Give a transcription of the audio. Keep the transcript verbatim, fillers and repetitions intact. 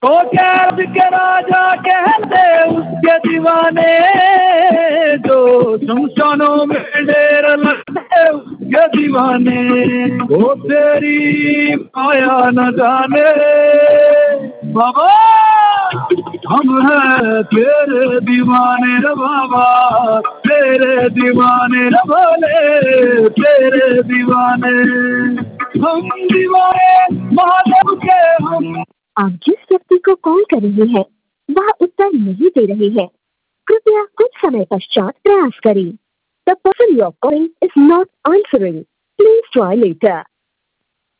ओ कैद के राजा कहते उसके दीवाने, जो शमशानों में डेर लगते उसके दीवाने। वो तेरी माया न जाने बाबा, हम हैं तेरे दीवाने रे बाबा, तेरे दीवाने रे भोले, तेरे दीवाने। हम दीवाने महादेव के हम। आप जिस व्यक्ति को कॉल कर रहे हैं वह उत्तर नहीं दे रहे हैं, कृपया कुछ समय पश्चात प्रयास करें। The person you are calling is not answering. Please try later.